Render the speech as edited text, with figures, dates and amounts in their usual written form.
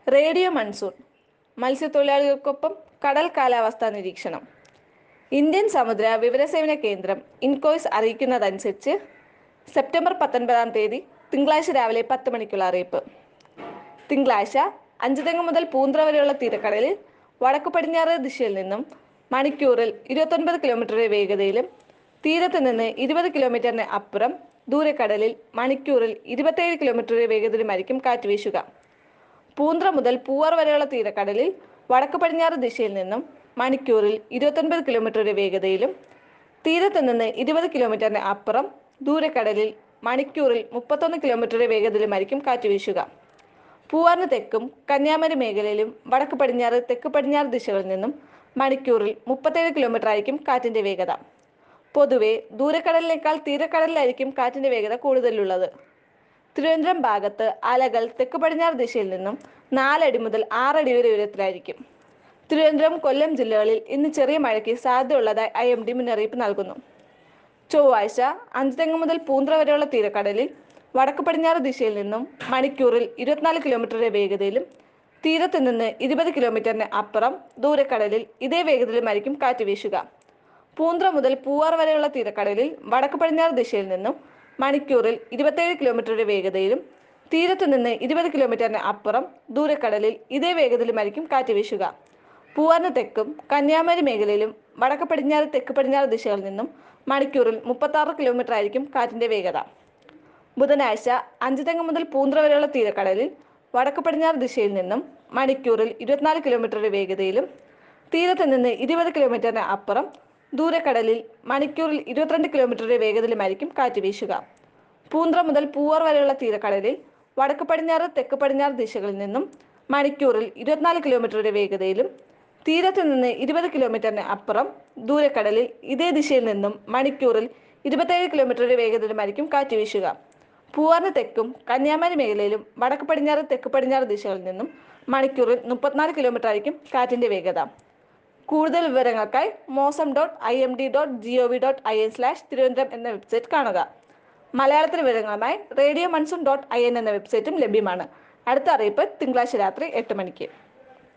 Radio monsoon മത്സ്യത്തൊഴിലാളികൾക്കൊപ്പം കടൽ കാലാവസ്ഥാ നിരീക്ഷണം. ഇന്ത്യൻ സമുദ്ര വിവരസേവന കേന്ദ്രം ഇൻകോയ്സ് അറിയിക്കുന്നതനുസരിച്ച് സെപ്റ്റംബർ 19 തിങ്കളാഴ്ച രാവിലെ 10 മണിക്കുള്ള അറിയിപ്പ്. തിങ്കളാഴ്ച അഞ്ചുതെങ്ങ് മുതൽ പൂന്തുറ വരെയുള്ള തീരക്കടലിൽ വടക്കു പടിഞ്ഞാറ് ദിശയിൽ നിന്നും മണിക്കൂറിൽ 29 കിലോമീറ്റർ വേഗതയിലും തീരത്ത് നിന്ന് 20 കിലോമീറ്ററിന് അപ്പുറം ദൂരക്കടലിൽ മണിക്കൂറിൽ 27 കിലോമീറ്റർ വേഗതയിലുമായിരിക്കും കാറ്റ് വീശുക. പൂന്തുറ മുതൽ പൂവാർ വരെയുള്ള തീരക്കടലിൽ വടക്ക് പടിഞ്ഞാറ് ദിശയിൽ നിന്നും മണിക്കൂറിൽ 29 കിലോമീറ്റർ വേഗതയിലും തീരത്ത് നിന്ന് 20 കിലോമീറ്ററിന് അപ്പുറം ദൂരക്കടലിൽ മണിക്കൂറിൽ 31 കിലോമീറ്റർ വേഗതയിലുമായിരിക്കും കാറ്റ് വീശുക. പൂവാറിന് തെക്കും കന്യാകുമാരി മേഖലയിലും വടക്ക് പടിഞ്ഞാറ് തെക്ക് പടിഞ്ഞാറ് ദിശകളിൽ നിന്നും മണിക്കൂറിൽ 37 കിലോമീറ്റർ ആയിരിക്കും കാറ്റിന്റെ വേഗത. പൊതുവെ ദൂരക്കടലിനേക്കാൾ തീരക്കടലിലായിരിക്കും കാറ്റിന്റെ വേഗത കൂടുതലുള്ളത്. തിരുവനന്തപുരം ഭാഗത്ത് അലകൾ തെക്ക് പടിഞ്ഞാറ് ദിശയിൽ നിന്നും 4 അടി മുതൽ 6 അടി വരെ ഉയരത്തിലായിരിക്കും. തിരുവനന്തപുരം കൊല്ലം ജില്ലകളിൽ ഇന്ന് ചെറിയ മഴയ്ക്ക് സാധ്യതയുള്ളതായി IMD മുന്നറിയിപ്പ് നൽകുന്നു. ചൊവ്വാഴ്ച അഞ്ചുതെങ്ങ് മുതൽ പൂന്തുറ വരെയുള്ള തീരക്കടലിൽ വടക്ക് പടിഞ്ഞാറ് ദിശയിൽ നിന്നും മണിക്കൂറിൽ 24 കിലോമീറ്റർ വേഗതയിലും തീരത്ത് നിന്ന് 20 കിലോമീറ്ററിന് അപ്പുറം ദൂരക്കടലിൽ ഇതേ വേഗതയിലുമായിരിക്കും കാറ്റ് വീശുക. പൂന്തുറ മുതൽ പൂവാർ വരെയുള്ള തീരക്കടലിൽ വടക്ക് പടിഞ്ഞാറ് ദിശയിൽ നിന്നും മണിക്കൂറിൽ 27 കിലോമീറ്റർ വേഗതയിലും തീരത്ത് നിന്ന് 20 കിലോമീറ്ററിന് അപ്പുറം ദൂരക്കടലിൽ ഇതേ വേഗതയിലുമായിരിക്കും കാറ്റ് വീശുക. പൂവാറിന് തെക്കും കന്യാകുമാരി മേഖലയിലും വടക്ക് പടിഞ്ഞാറ് തെക്ക് പടിഞ്ഞാറ് ദിശകളിൽ നിന്നും മണിക്കൂറിൽ 36 കിലോമീറ്റർ ആയിരിക്കും കാറ്റിന്റെ വേഗത. ബുധനാഴ്ച അഞ്ചുതെങ്ങ് മുതൽ പൂന്തുറ വരെയുള്ള തീരക്കടലിൽ വടക്ക് പടിഞ്ഞാറ് ദിശയിൽ നിന്നും മണിക്കൂറിൽ 24 കിലോമീറ്റർ വേഗതയിലും തീരത്ത് നിന്ന് 20 കിലോമീറ്ററിന് അപ്പുറം ദൂരക്കടലിൽ മണിക്കൂറിൽ 22 കിലോമീറ്റർ വേഗതയിലുമായിരിക്കും കാറ്റ് വീശുക. പൂന്തുറ മുതൽ പൂവാർ വരെയുള്ള തീരക്കടലിൽ വടക്ക് പടിഞ്ഞാറ് തെക്ക് പടിഞ്ഞാറ് ദിശകളിൽ നിന്നും മണിക്കൂറിൽ 24 കിലോമീറ്റർ വേഗതയിലും തീരത്ത് നിന്ന് 20 കിലോമീറ്ററിന് അപ്പുറം ദൂരക്കടലിൽ ഇതേ ദിശയിൽ നിന്നും മണിക്കൂറിൽ 27 കിലോമീറ്റർ വേഗതയിലുമായിരിക്കും കാറ്റ് വീശുക. പൂവാറിന് തെക്കും കന്യാകുമാരി മേഖലയിലും വടക്ക് പടിഞ്ഞാറ് തെക്ക് പടിഞ്ഞാറ് ദിശകളിൽ നിന്നും മണിക്കൂറിൽ 34 കിലോമീറ്റർ ആയിരിക്കും കാറ്റിന്റെ വേഗത. കൂടുതൽ വിവരങ്ങൾക്കായി mosam.imd.gov.in/തിരുവനന്തപുരം എന്ന വെബ്സൈറ്റ് കാണുക. മലയാളത്തിലെ വിവരങ്ങളുമായി radio monsoon.in എന്ന വെബ്സൈറ്റും ലഭ്യമാണ്. അടുത്ത അറിയിപ്പ് തിങ്കളാഴ്ച രാത്രി 8 മണിക്ക്.